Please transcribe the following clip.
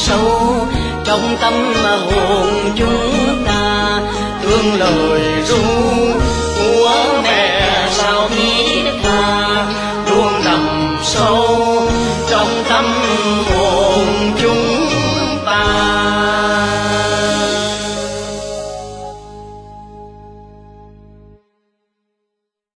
sâu trong tâm hồn chúng ta, thương lời ru của